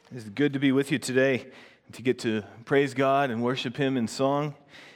It's good to be with you today, and to get to praise God and worship Him in song,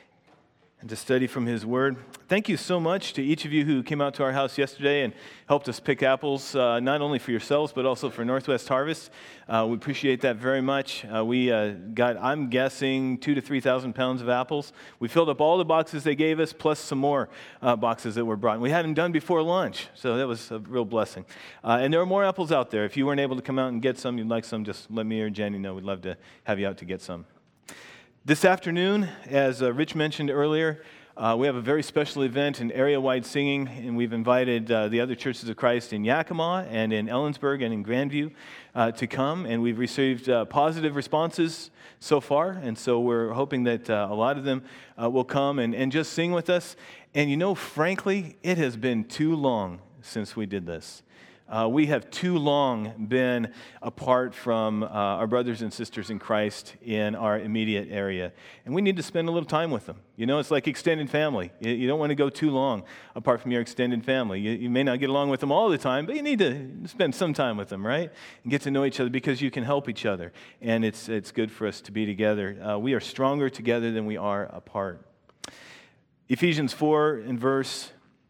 and to study from His Word. Thank you so much to each of you who came out to our house yesterday and helped us pick apples, not only for yourselves, but also for Northwest Harvest. We appreciate that very much. We got, I'm guessing, 2,000 to 3,000 pounds of apples. We filled up all the boxes they gave us, plus some more boxes that were brought. And we had them done before lunch, so that was a real blessing. And there are more apples out there. If you weren't able to come out and get some, you'd like some, just let me or Jenny know. We'd love to have you out to get some. This afternoon, as Rich mentioned earlier, we have a very special event in area-wide singing, and we've invited the other Churches of Christ in Yakima and in Ellensburg and in Grandview to come, and we've received positive responses so far, and so we're hoping that a lot of them will come and just sing with us. And you know, frankly, it has been too long since we did this. We have too long been apart from our brothers and sisters in Christ in our immediate area. And we need to spend a little time with them. You know, it's like extended family. You don't want to go too long apart from your extended family. You may not get along with them all the time, but you need to spend some time with them, right? And get to know each other because you can help each other. And it's good for us to be together. We are stronger together than we are apart. Ephesians 4 in verse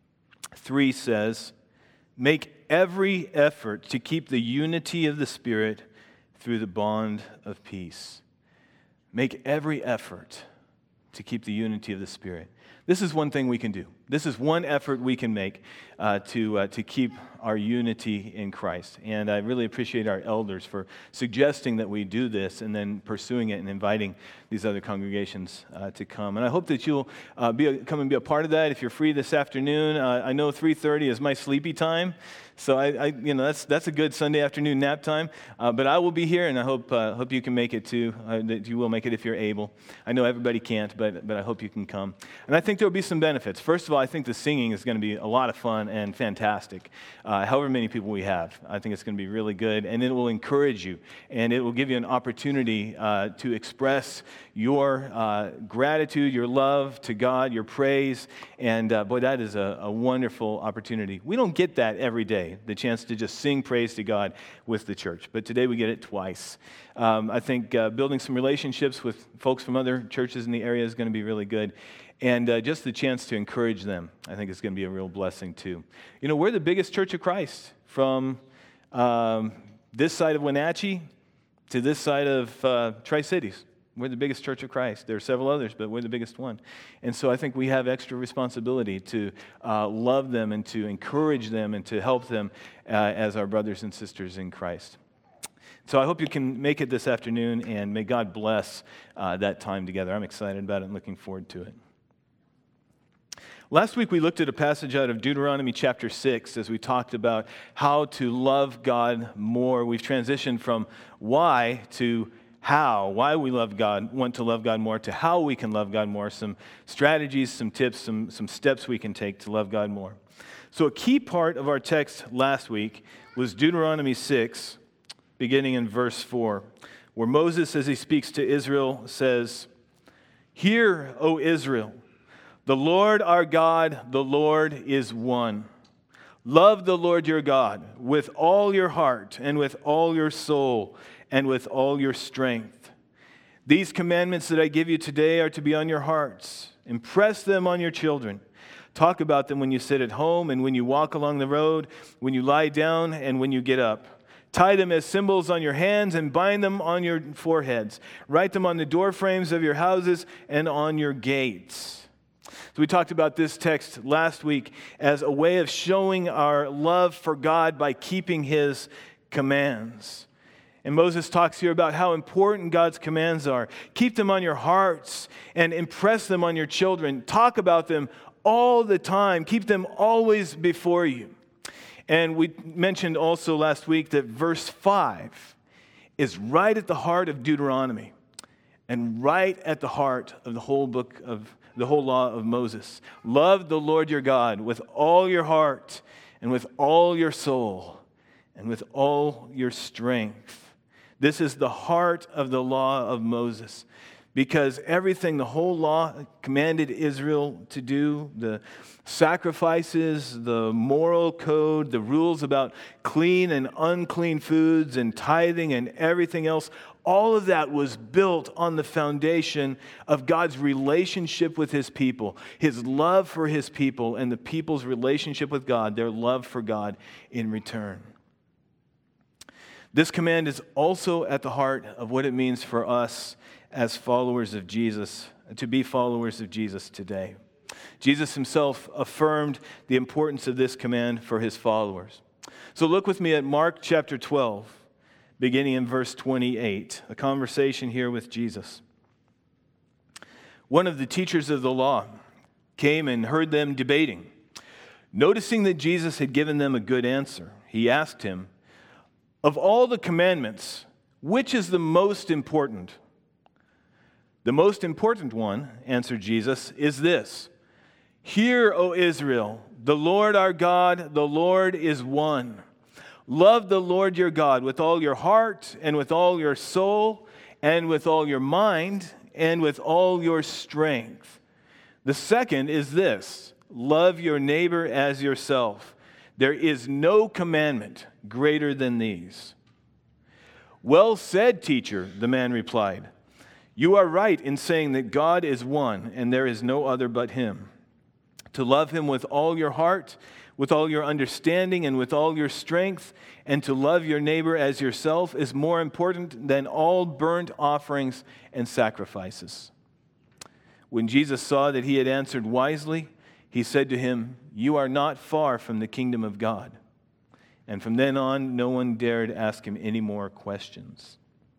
3 says, "Make every effort to keep the unity of the Spirit through the bond of peace." Make every effort to keep the unity of the Spirit. This is one thing we can do. This is one effort we can make to keep our unity in Christ. And I really appreciate our elders for suggesting that we do this and then pursuing it and inviting these other congregations to come. And I hope that you'll come and be a part of that. If you're free this afternoon, I know 3:30 is my sleepy time. So that's a good Sunday afternoon nap time. But I will be here, and I hope you can make it too. That you will make it if you're able. I know everybody can't, but I hope you can come. And I think there will be some benefits. First of all, I think the singing is going to be a lot of fun and fantastic. However many people we have, I think it's going to be really good, and it will encourage you, and it will give you an opportunity to express your gratitude, your love to God, your praise, and boy, that is a wonderful opportunity. We don't get that every day, the chance to just sing praise to God with the church, but today we get it twice. I think building some relationships with folks from other churches in the area is going to be really good. And just the chance to encourage them, I think is going to be a real blessing too. You know, we're the biggest Church of Christ from this side of Wenatchee to this side of Tri-Cities. We're the biggest Church of Christ. There are several others, but we're the biggest one. And so I think we have extra responsibility to love them and to encourage them and to help them as our brothers and sisters in Christ. So I hope you can make it this afternoon, and may God bless that time together. I'm excited about it and looking forward to it. Last week we looked at a passage out of Deuteronomy chapter 6 as we talked about how to love God more. We've transitioned from why to how, why we love God, want to love God more, to how we can love God more, some strategies, some tips, some steps we can take to love God more. So a key part of our text last week was Deuteronomy 6, beginning in verse 4, where Moses, as he speaks to Israel, says, "Hear, O Israel, the Lord our God, the Lord is one. Love the Lord your God with all your heart and with all your soul and with all your strength. These commandments that I give you today are to be on your hearts. Impress them on your children. Talk about them when you sit at home and when you walk along the road, when you lie down and when you get up. Tie them as symbols on your hands and bind them on your foreheads. Write them on the doorframes of your houses and on your gates." So we talked about this text last week as a way of showing our love for God by keeping His commands. And Moses talks here about how important God's commands are. Keep them on your hearts and impress them on your children. Talk about them all the time. Keep them always before you. And we mentioned also last week that verse 5 is right at the heart of Deuteronomy and right at the heart of the whole book of the whole law of Moses. Love the Lord your God with all your heart and with all your soul and with all your strength. This is the heart of the law of Moses. because everything the whole law commanded Israel to do, the sacrifices, the moral code, the rules about clean and unclean foods and tithing and everything else, all of that was built on the foundation of God's relationship with his people, his love for his people, and the people's relationship with God, their love for God in return. This command is also at the heart of what it means for us as followers of Jesus, to be followers of Jesus today. Jesus himself affirmed the importance of this command for his followers. So look with me at Mark chapter 12, beginning in verse 28, a conversation here with Jesus. One of the teachers of the law came and heard them debating. Noticing that Jesus had given them a good answer, he asked him, "Of all the commandments, which is the most important?" "The most important one," answered Jesus, "is this: Hear, O Israel, the Lord our God, the Lord is one. Love the Lord your God with all your heart and with all your soul and with all your mind and with all your strength. The second is this: love your neighbor as yourself. There is no commandment greater than these." "Well said, teacher," the man replied. "You are right in saying that God is one and there is no other but him. To love him with all your heart, with all your understanding, and with all your strength, and to love your neighbor as yourself is more important than all burnt offerings and sacrifices." When Jesus saw that he had answered wisely, he said to him, "You are not far from the kingdom of God." And from then on, no one dared ask him any more questions.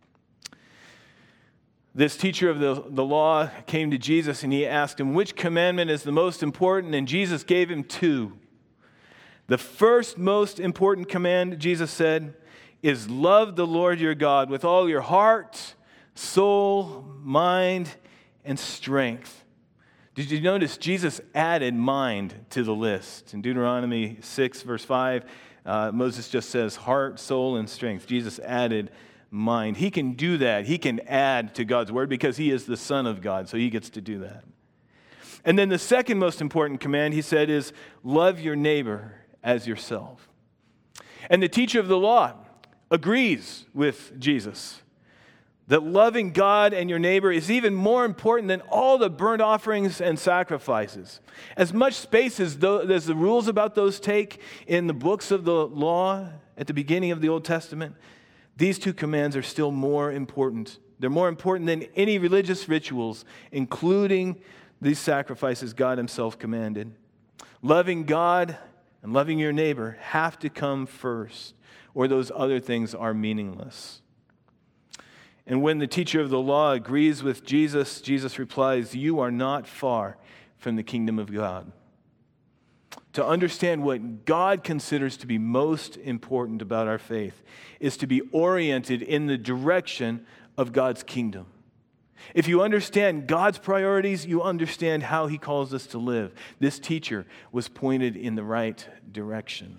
This teacher of the law came to Jesus and he asked him, which commandment is the most important? And Jesus gave him two. The first most important command, Jesus said, is love the Lord your God with all your heart, soul, mind, and strength. Did you notice Jesus added mind to the list? In Deuteronomy 6, verse 5, Moses just says heart, soul, and strength. Jesus added mind. He can do that. He can add to God's word because he is the Son of God, so he gets to do that. And then the second most important command, he said, is love your neighbor as yourself. And the teacher of the law agrees with Jesus that loving God and your neighbor is even more important than all the burnt offerings and sacrifices. As much space as the rules about those take in the books of the law at the beginning of the Old Testament, these two commands are still more important. They're more important than any religious rituals, including these sacrifices God himself commanded. Loving God and loving your neighbor have to come first, or those other things are meaningless. And when the teacher of the law agrees with Jesus, Jesus replies, "You are not far from the kingdom of God." To understand what God considers to be most important about our faith is to be oriented in the direction of God's kingdom. If you understand God's priorities, you understand how he calls us to live. This teacher was pointed in the right direction.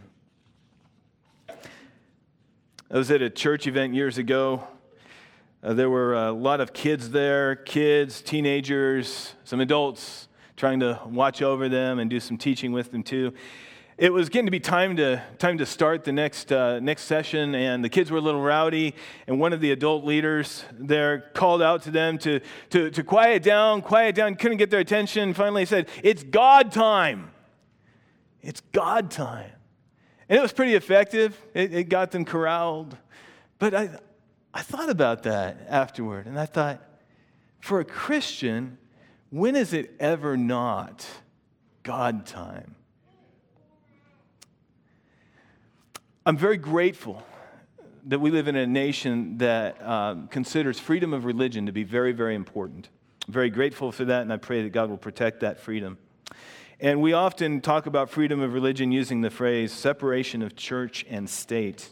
I was at a church event years ago. There were a lot of kids there, teenagers, some adults, trying to watch over them and do some teaching with them too. It was getting to be time to start the next session, and the kids were a little rowdy, and one of the adult leaders there called out to them to quiet down, couldn't get their attention. Finally he said, "It's God time. It's God time." And it was pretty effective. It got them corralled. But I thought about that afterward, and I thought, for a Christian, when is it ever not God time? I'm very grateful that we live in a nation that considers freedom of religion to be very, very important. I'm very grateful for that, and I pray that God will protect that freedom. And we often talk about freedom of religion using the phrase separation of church and state.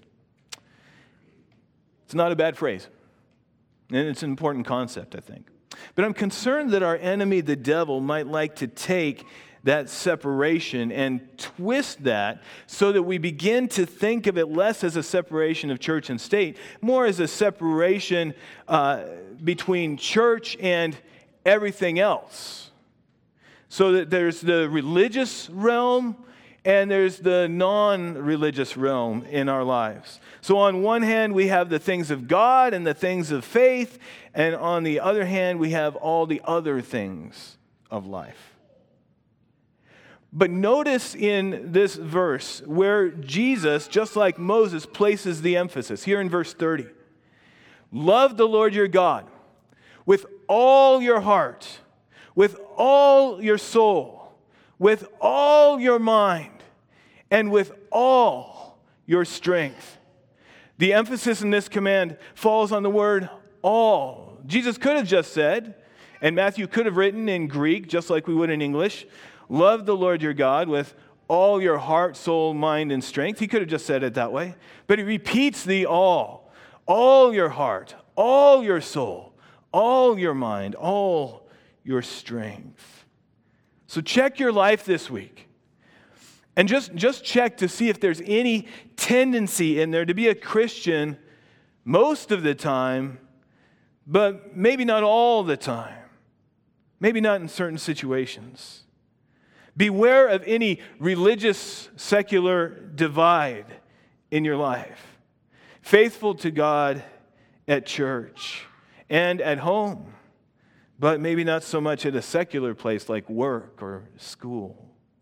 It's not a bad phrase, and it's an important concept, I think. But I'm concerned that our enemy, the devil, might like to take that separation and twist that so that we begin to think of it less as a separation of church and state, more as a separation between church and everything else. So that there's the religious realm and there's the non-religious realm in our lives. So on one hand, we have the things of God and the things of faith, and on the other hand, we have all the other things of life. But notice in this verse where Jesus, just like Moses, places the emphasis. Here in verse 30. Love the Lord your God with all your heart, with all your soul, with all your mind, and with all your strength. The emphasis in this command falls on the word all. Jesus could have just said, and Matthew could have written in Greek, just like we would in English, love the Lord your God with all your heart, soul, mind, and strength. He could have just said it that way. But he repeats the all your heart, all your soul, all your mind, all your strength. So check your life this week. And just check to see if there's any tendency in there to be a Christian most of the time, but maybe not all the time. Maybe not in certain situations. Beware of any religious, secular divide in your life. Faithful to God at church and at home, but maybe not so much at a secular place like work or school.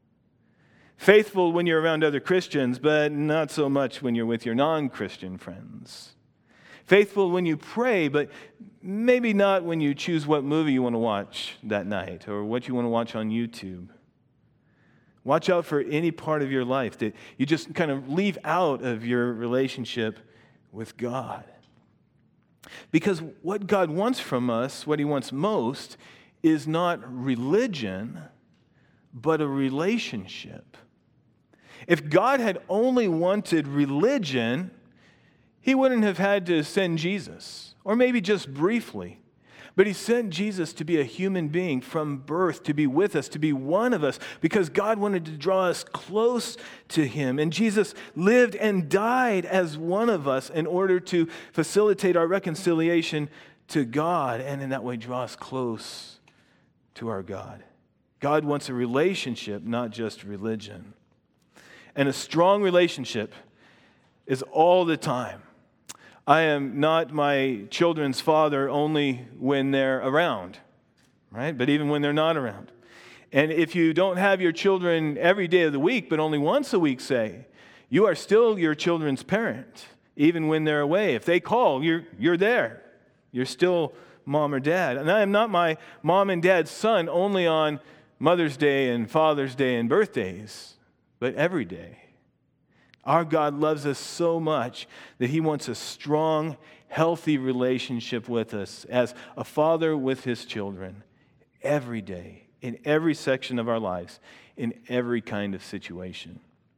Faithful when you're around other Christians, but not so much when you're with your non-Christian friends. Faithful when you pray, but maybe not when you choose what movie you want to watch that night or what you want to watch on YouTube. Watch out for any part of your life that you just kind of leave out of your relationship with God. Because what God wants from us, what he wants most, is not religion, but a relationship. If God had only wanted religion, he wouldn't have had to send Jesus, or maybe just briefly. But he sent Jesus to be a human being from birth, to be with us, to be one of us, because God wanted to draw us close to him. And Jesus lived and died as one of us in order to facilitate our reconciliation to God, and in that way draw us close to our God. God wants a relationship, not just religion. And a strong relationship is all the time. I am not my children's father only when they're around, right? But even when they're not around. And if you don't have your children every day of the week, but only once a week, say, you are still your children's parent, even when they're away. If they call, you're there. You're still mom or dad. And I am not my mom and dad's son only on Mother's Day and Father's Day and birthdays, but every day. Our God loves us so much that he wants a strong, healthy relationship with us as a father with his children every day, in every section of our lives, in every kind of situation.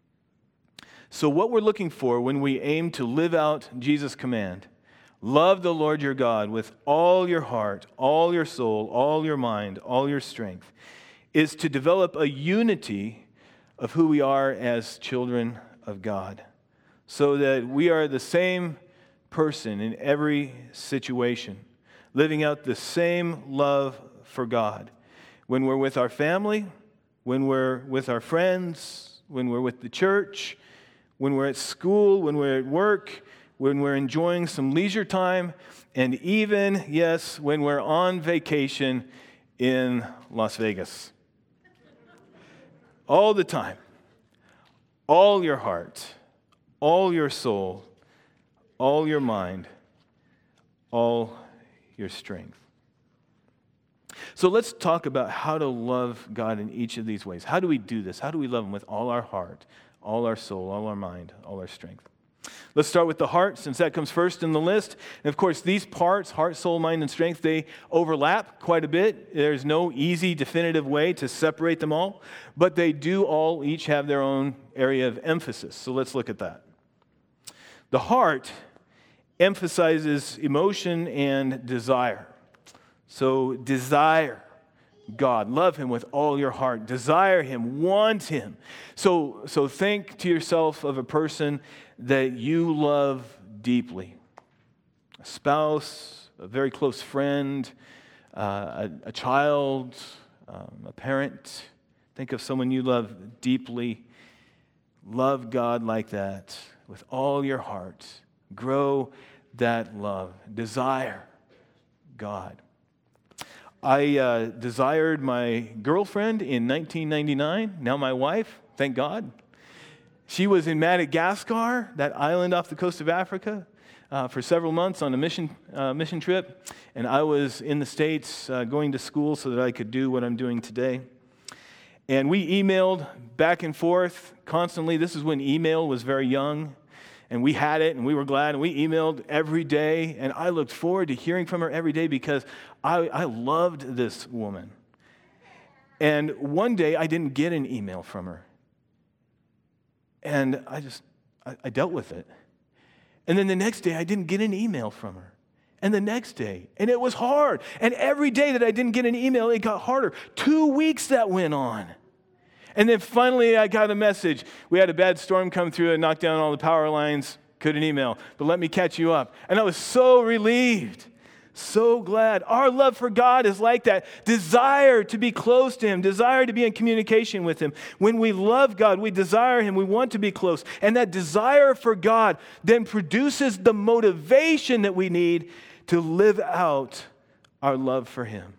So what we're looking for when we aim to live out Jesus' command, love the Lord your God with all your heart, all your soul, all your mind, all your strength, is to develop a unity of who we are as children of God, so that we are the same person in every situation, living out the same love for God. When we're with our family, when we're with our friends, when we're with the church, when we're at school, when we're at work, when we're enjoying some leisure time, and even, yes, when we're on vacation in Las Vegas. All the time. All your heart, all your soul, all your mind, all your strength. So let's talk about how to love God in each of these ways. How do we do this? How do we love him with all our heart, all our soul, all our mind, all our strength? Let's start with the heart, since that comes first in the list. And of course, these parts, heart, soul, mind, and strength, they overlap quite a bit. There's no easy, definitive way to separate them all, but they do all each have their own area of emphasis. So let's look at that. The heart emphasizes emotion and desire. So desire God. Love him with all your heart. Desire him. Want him. So think to yourself of a person that you love deeply. A spouse, a very close friend, a child, a parent. Think of someone you love deeply. Love God like that with all your heart. Grow that love. Desire God. I desired my girlfriend in 1999, now my wife, thank God. She was in Madagascar, that island off the coast of Africa, for several months on a mission trip, and I was in the States going to school so that I could do what I'm doing today. And we emailed back and forth constantly. This is when email was very young, and we had it, and we were glad, and we emailed every day, and I looked forward to hearing from her every day because I loved this woman. And one day, I didn't get an email from her. And I dealt with it. And then the next day, I didn't get an email from her. And the next day, and it was hard. And every day that I didn't get an email, it got harder. 2 weeks that went on. And then finally, I got a message. We had a bad storm come through and knock down all the power lines. Couldn't email, but let me catch you up. And I was so relieved, so glad. Our love for God is like that. Desire to be close to him, desire to be in communication with him. When we love God, we desire him, we want to be close. And that desire for God then produces the motivation that we need to live out our love for him.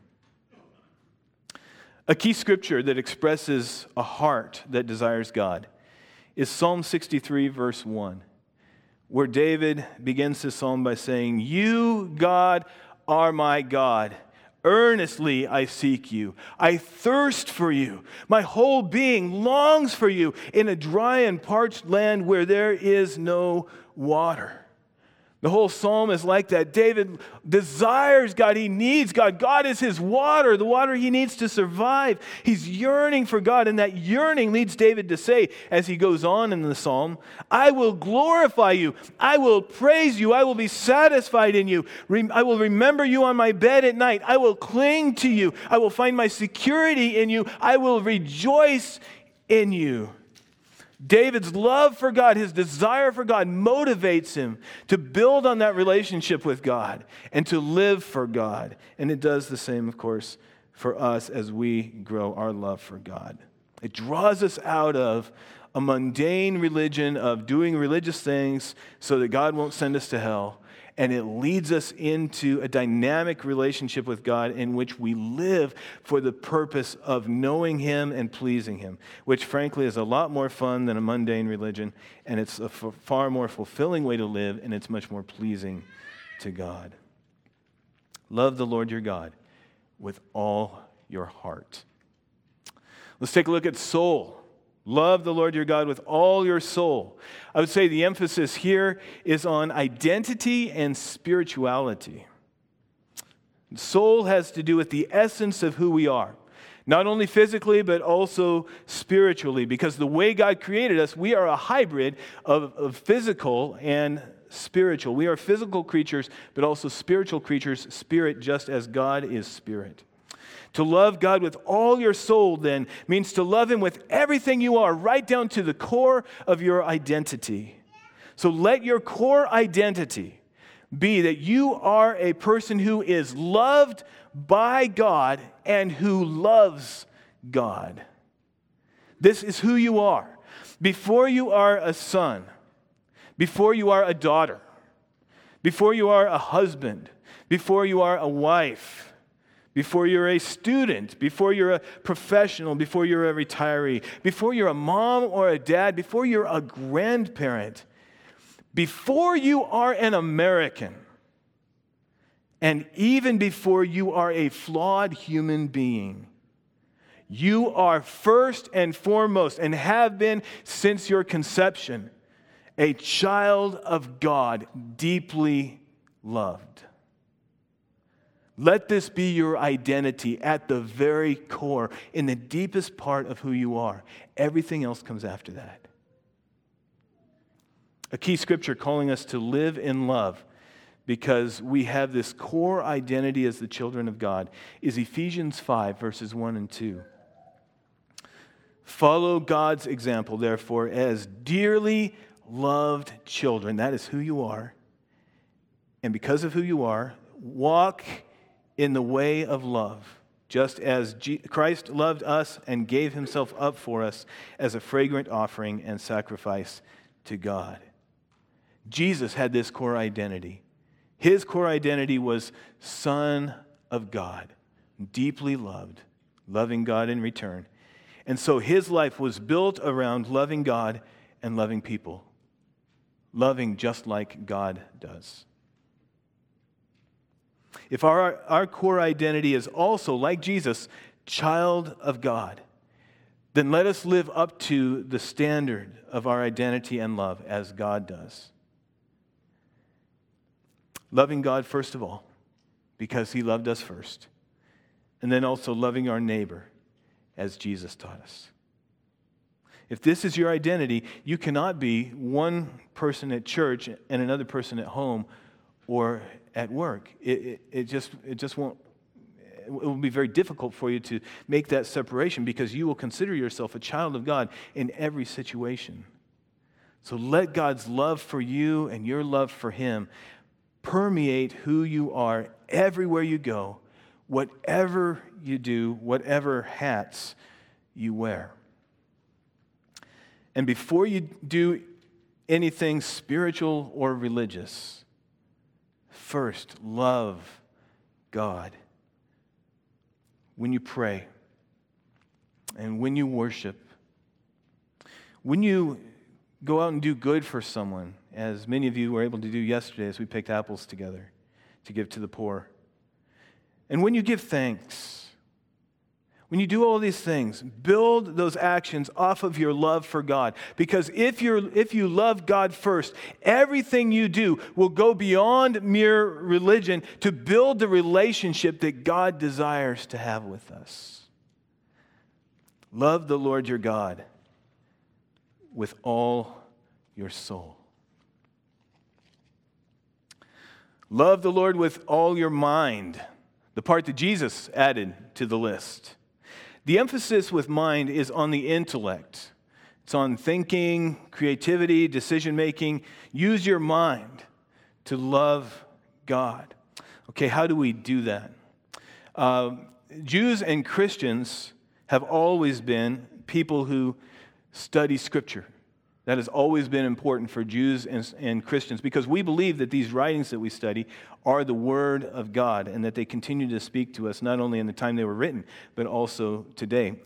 A key scripture that expresses a heart that desires God is Psalm 63, verse 1, where David begins his psalm by saying, "You, God, are my God. Earnestly I seek you. I thirst for you. My whole being longs for you in a dry and parched land where there is no water." The whole psalm is like that. David desires God. He needs God. God is his water, the water he needs to survive. He's yearning for God, and that yearning leads David to say, as he goes on in the psalm, "I will glorify you. I will praise you. I will be satisfied in you. I will remember you on my bed at night. I will cling to you. I will find my security in you. I will rejoice in you." David's love for God, his desire for God, motivates him to build on that relationship with God and to live for God. And it does the same, of course, for us as we grow our love for God. It draws us out of a mundane religion of doing religious things so that God won't send us to hell. And it leads us into a dynamic relationship with God in which we live for the purpose of knowing him and pleasing him, which frankly is a lot more fun than a mundane religion, and it's a far more fulfilling way to live, and it's much more pleasing to God. Love the Lord your God with all your heart. Let's take a look at soul. Love the Lord your God with all your soul. I would say the emphasis here is on identity and spirituality. Soul has to do with the essence of who we are, not only physically, but also spiritually, because the way God created us, we are a hybrid of physical and spiritual. We are physical creatures, but also spiritual creatures, spirit, just as God is spirit. To love God with all your soul, then, means to love him with everything you are, right down to the core of your identity. So let your core identity be that you are a person who is loved by God and who loves God. This is who you are. Before you are a son, before you are a daughter, before you are a husband, before you are a wife, before you're a student, before you're a professional, before you're a retiree, before you're a mom or a dad, before you're a grandparent, before you are an American, and even before you are a flawed human being, you are first and foremost, and have been since your conception, a child of God, deeply loved. Let this be your identity at the very core, in the deepest part of who you are. Everything else comes after that. A key scripture calling us to live in love because we have this core identity as the children of God, is Ephesians 5, verses 1 and 2. Follow God's example, therefore, as dearly loved children. That is who you are. And because of who you are, walk in the way of love, just as Christ loved us and gave himself up for us as a fragrant offering and sacrifice to God. Jesus had this core identity. His core identity was Son of God, deeply loved, loving God in return. And so his life was built around loving God and loving people, loving just like God does. If our core identity is also, like Jesus, child of God, then let us live up to the standard of our identity and love as God does. Loving God first of all, because he loved us first. And then also loving our neighbor as Jesus taught us. If this is your identity, you cannot be one person at church and another person at home or at work. It just won't. It will be very difficult for you to make that separation because you will consider yourself a child of God in every situation. So let God's love for you and your love for him permeate who you are everywhere you go, whatever you do, whatever hats you wear. And before you do anything spiritual or religious, first love God. When you pray and when you worship, when you go out and do good for someone, as many of you were able to do yesterday as we picked apples together to give to the poor. And when you give thanks, when you do all these things, build those actions off of your love for God. Because if you love God first, everything you do will go beyond mere religion to build the relationship that God desires to have with us. Love the Lord your God with all your soul. Love the Lord with all your mind, the part that Jesus added to the list. The emphasis with mind is on the intellect. It's on thinking, creativity, decision-making. Use your mind to love God. Okay, how do we do that? Jews and Christians have always been people who study Scripture. That has always been important for Jews and Christians because we believe that these writings that we study are the Word of God and that they continue to speak to us not only in the time they were written, but also today.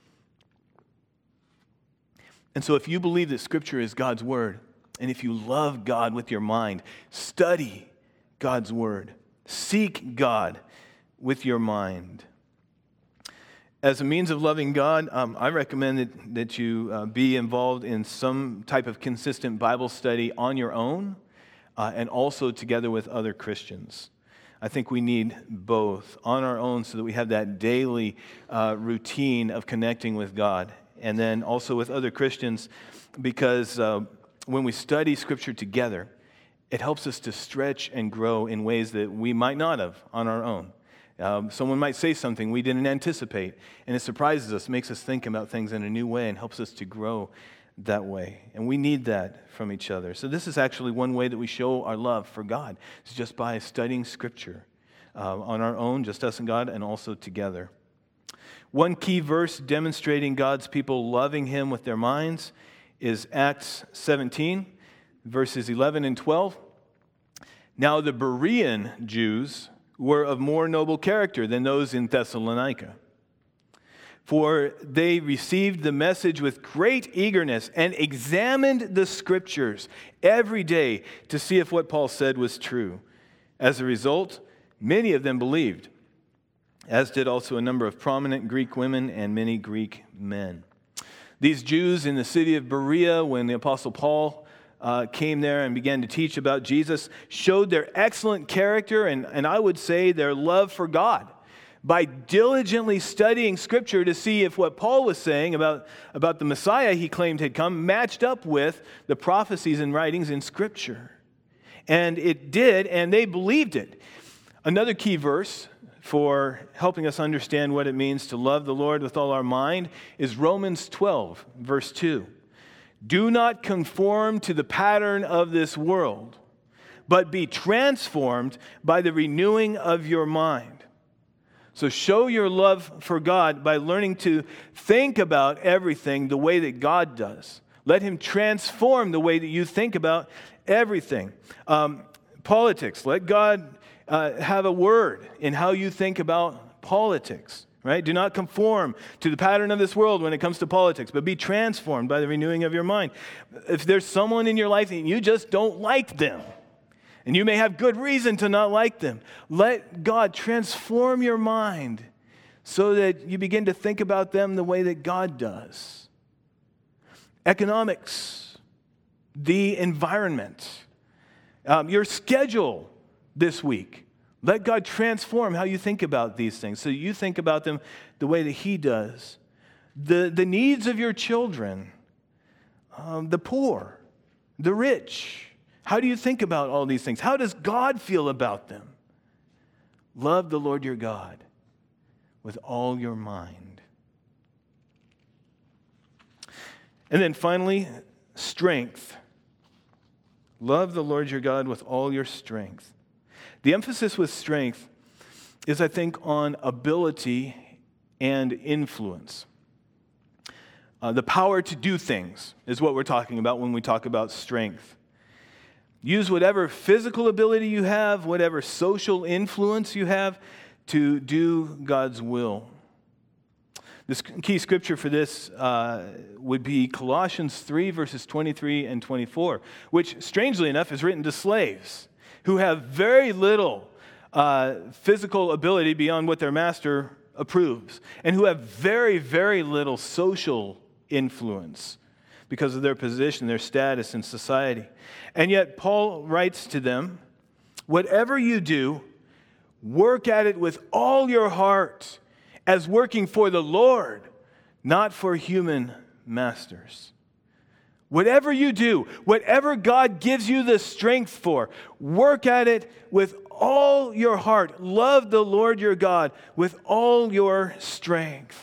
And so if you believe that Scripture is God's Word, and if you love God with your mind, study God's Word. Seek God with your mind. As a means of loving God, I recommend that you be involved in some type of consistent Bible study on your own and also together with other Christians. I think we need both on our own so that we have that daily routine of connecting with God, and then also with other Christians because when we study Scripture together, it helps us to stretch and grow in ways that we might not have on our own. Someone might say something we didn't anticipate, and it surprises us, makes us think about things in a new way, and helps us to grow that way. And we need that from each other. So this is actually one way that we show our love for God. It's just by studying Scripture on our own, just us and God, and also together. One key verse demonstrating God's people loving Him with their minds is Acts 17, verses 11 and 12. Now the Berean Jews were of more noble character than those in Thessalonica. For they received the message with great eagerness and examined the Scriptures every day to see if what Paul said was true. As a result, many of them believed, as did also a number of prominent Greek women and many Greek men. These Jews in the city of Berea, when the Apostle Paul came there and began to teach about Jesus, showed their excellent character and I would say their love for God by diligently studying Scripture to see if what Paul was saying about the Messiah he claimed had come matched up with the prophecies and writings in Scripture. And it did, and they believed it. Another key verse for helping us understand what it means to love the Lord with all our mind is Romans 12, verse 2. Do not conform to the pattern of this world, but be transformed by the renewing of your mind. So show your love for God by learning to think about everything the way that God does. Let Him transform the way that you think about everything. Politics, let God have a word in how you think about politics. Right? Do not conform to the pattern of this world when it comes to politics, but be transformed by the renewing of your mind. If there's someone in your life and you just don't like them, and you may have good reason to not like them, let God transform your mind so that you begin to think about them the way that God does. Economics, the environment, your schedule this week. Let God transform how you think about these things so you think about them the way that He does. The needs of your children, the poor, the rich. How do you think about all these things? How does God feel about them? Love the Lord your God with all your mind. And then finally, strength. Love the Lord your God with all your strength. The emphasis with strength is, I think, on ability and influence. The power to do things is what we're talking about when we talk about strength. Use whatever physical ability you have, whatever social influence you have to do God's will. This key scripture for this would be Colossians 3, verses 23 and 24, which, strangely enough, is written to slaves who have very little physical ability beyond what their master approves, and who have very, very little social influence because of their position, their status in society. And yet Paul writes to them, whatever you do, work at it with all your heart, as working for the Lord, not for human masters. Whatever you do, whatever God gives you the strength for, work at it with all your heart. Love the Lord your God with all your strength.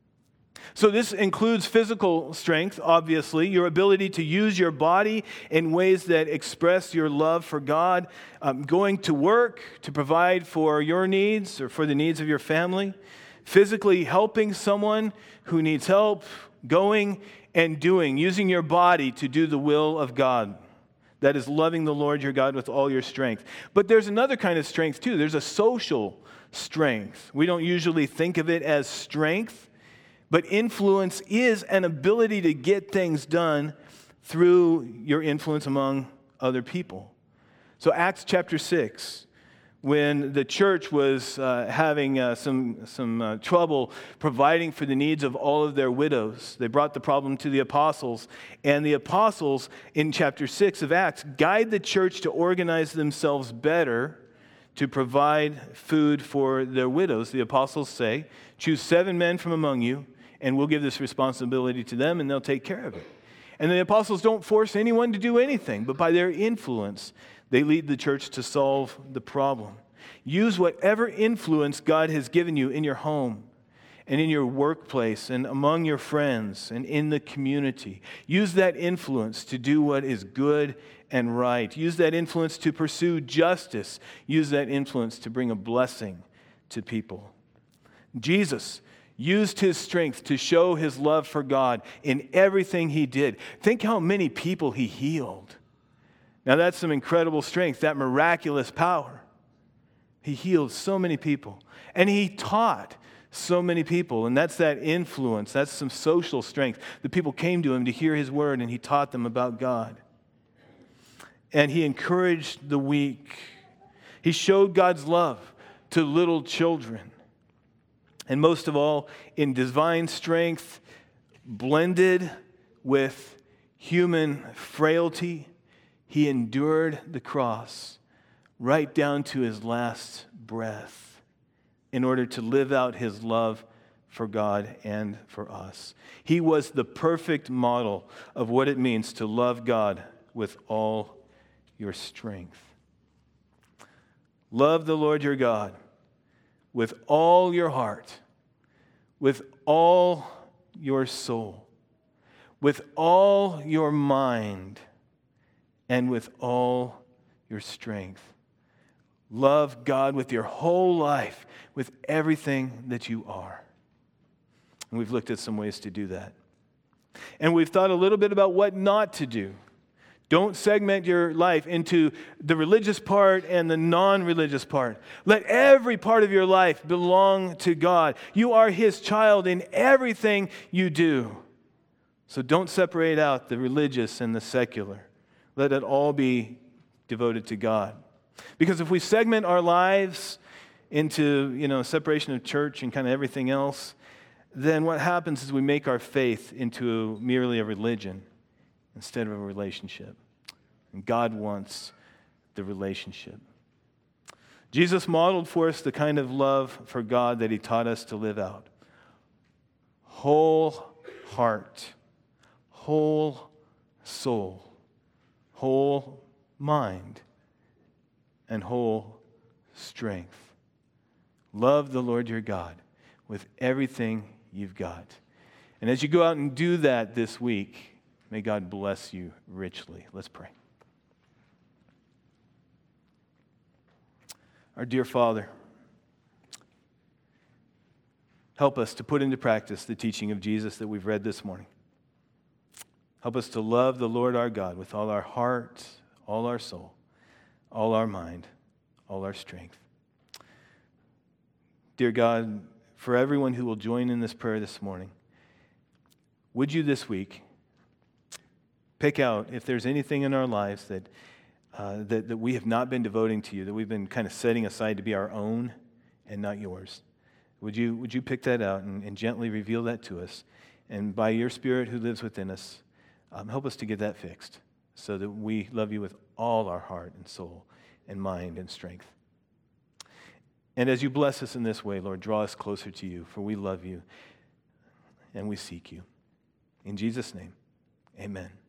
So this includes physical strength, obviously, your ability to use your body in ways that express your love for God, going to work to provide for your needs or for the needs of your family, physically helping someone who needs help, going and doing, using your body to do the will of God. That is loving the Lord your God with all your strength. But there's another kind of strength too. There's a social strength. We don't usually think of it as strength, but influence is an ability to get things done through your influence among other people. So Acts chapter 6, when the church was having some trouble providing for the needs of all of their widows, they brought the problem to the apostles. And the apostles in chapter 6 of Acts guide the church to organize themselves better to provide food for their widows. The apostles say, choose 7 men from among you, and we'll give this responsibility to them, and they'll take care of it. And the apostles don't force anyone to do anything, but by their influence, they lead the church to solve the problem. Use whatever influence God has given you in your home and in your workplace and among your friends and in the community. Use that influence to do what is good and right. Use that influence to pursue justice. Use that influence to bring a blessing to people. Jesus used his strength to show his love for God in everything he did. Think how many people he healed. Now that's some incredible strength, that miraculous power. He healed so many people. And he taught so many people. And that's that influence. That's some social strength. The people came to him to hear his word, and he taught them about God. And he encouraged the weak. He showed God's love to little children. And most of all, in divine strength, blended with human frailty, he endured the cross right down to his last breath in order to live out his love for God and for us. He was the perfect model of what it means to love God with all your strength. Love the Lord your God with all your heart, with all your soul, with all your mind, and with all your strength. Love God with your whole life, with everything that you are. And we've looked at some ways to do that. And we've thought a little bit about what not to do. Don't segment your life into the religious part and the non-religious part. Let every part of your life belong to God. You are His child in everything you do. So don't separate out the religious and the secular. Let it all be devoted to God. Because if we segment our lives into, separation of church and kind of everything else, then what happens is we make our faith into merely a religion instead of a relationship. And God wants the relationship. Jesus modeled for us the kind of love for God that He taught us to live out. Whole heart, whole soul, whole mind, and whole strength. Love the Lord your God with everything you've got. And as you go out and do that this week, may God bless you richly. Let's pray. Our dear Father, help us to put into practice the teaching of Jesus that we've read this morning. Help us to love the Lord our God with all our heart, all our soul, all our mind, all our strength. Dear God, for everyone who will join in this prayer this morning, would you this week pick out if there's anything in our lives that we have not been devoting to you, that we've been kind of setting aside to be our own and not yours? Would you pick that out and gently reveal that to us? And by your Spirit who lives within us, help us to get that fixed so that we love you with all our heart and soul and mind and strength. And as you bless us in this way, Lord, draw us closer to you, for we love you and we seek you. In Jesus' name, amen.